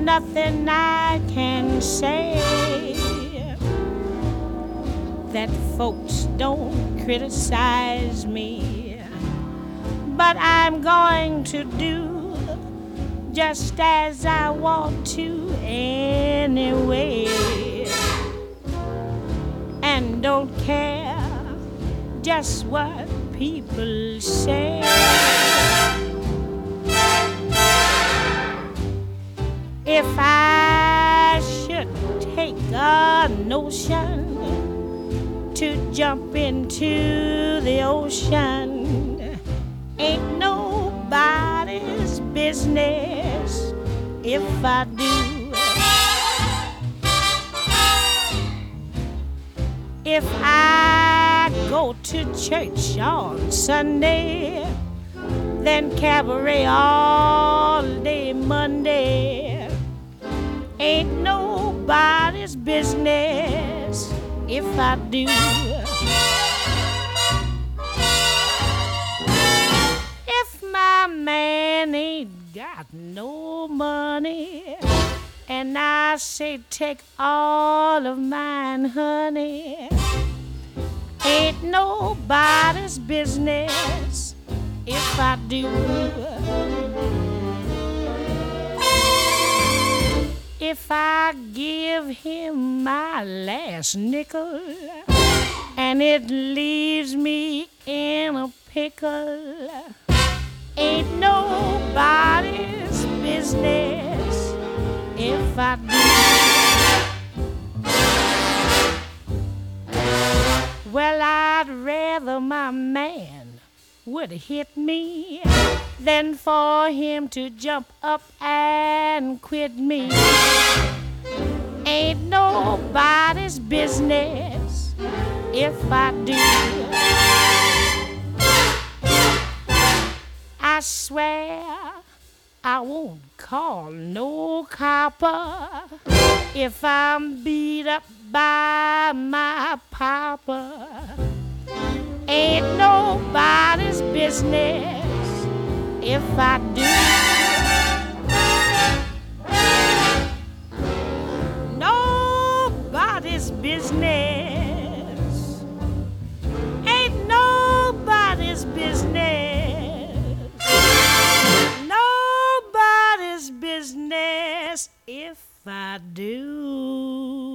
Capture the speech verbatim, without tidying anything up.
nothing I can say that folks don't criticize me, but I'm going to do just as I want to anyway, and don't care just what people say. If I should take a notion to jump into the ocean, ain't nobody's business if I do. If I go to church on Sunday, then cabaret all day Monday, ain't nobody's business if I do. If my man ain't got no money, and I say take all of mine, honey, ain't nobody's business if I do. If I give him my last nickel and it leaves me in a pickle, ain't nobody's business if I do. Well, I'd rather my man would hit me than for him to jump up and quit me. Ain't nobody's business if I do. I swear I won't call no copper if I'm beat up by my papa. Ain't nobody's business if I do. Nobody's business. Ain't nobody's business. Nobody's business if I do.